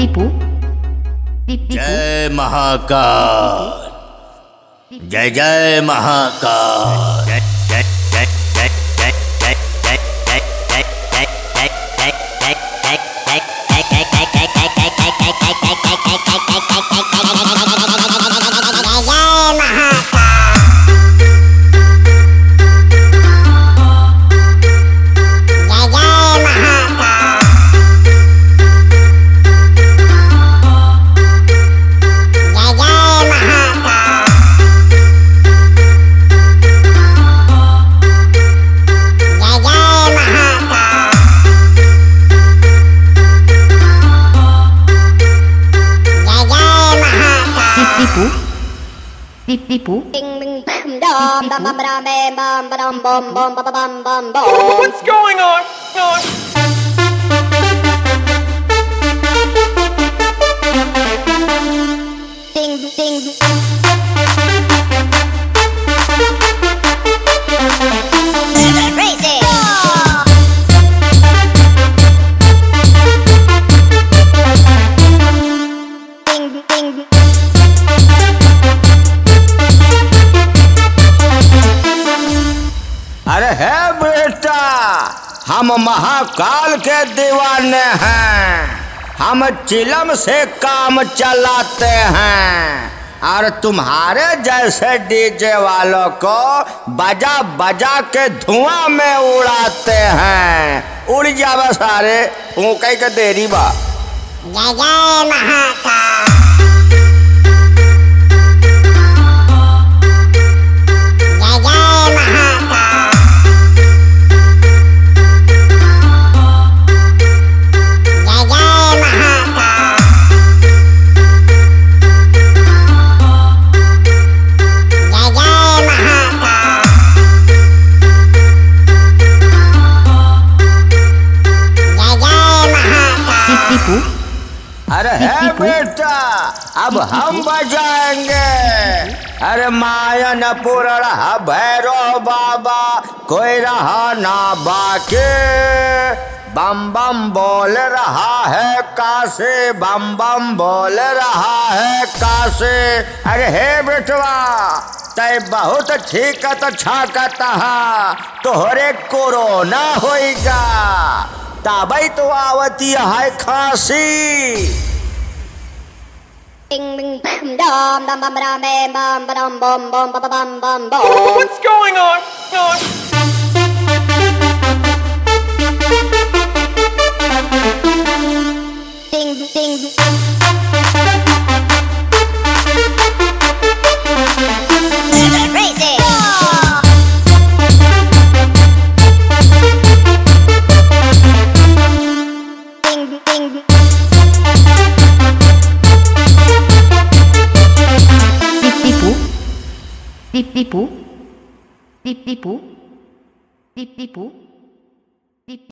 टीपू जय महाकाल, जय जय महाकाल, जय जय जय जय जय जय जय जय टीपू What's going on? अरे है बेटा, हम महाकाल के दीवाने हैं। हम चिलम से काम चलाते हैं और तुम्हारे जैसे डीजे वालों को बजा बजा के धुआं में उड़ाते हैं। उड़ जावा सारे, ऊँकई के देरी बा। जय जय महाकाल, जय जय महाकाल, जय जय महाकाल, जय जय महाकाल, जय जय महाकाल। टीपू अरे है बेटा, अब हम बजाएंगे। अरे मायन पूर्ण भैरव बाबा, कोई रहा ना बाकी। बम बम बोल रहा है काशी, बम बम बोल रहा है काशी। अरे हे बेटवा, तय बहुत ठीक छाकत तोहरे कोरोना होइगा, तबई तो आवती है खांसी। What's going on? Tipu Tipu Tipu Tipu